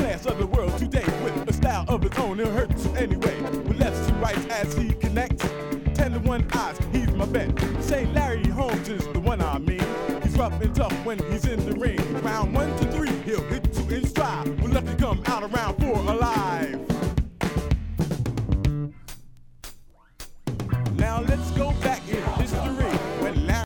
class of the world today with a style of his own. It hurts anyway. With lefts to rights as he connects. 10 to 1 eyes, he's my bet. Say Larry Holmes is the one I mean. He's rough and tough when he's in the ring. Round 1 to 3, he'll hit you in stride. We're lucky to come out around 4 alive.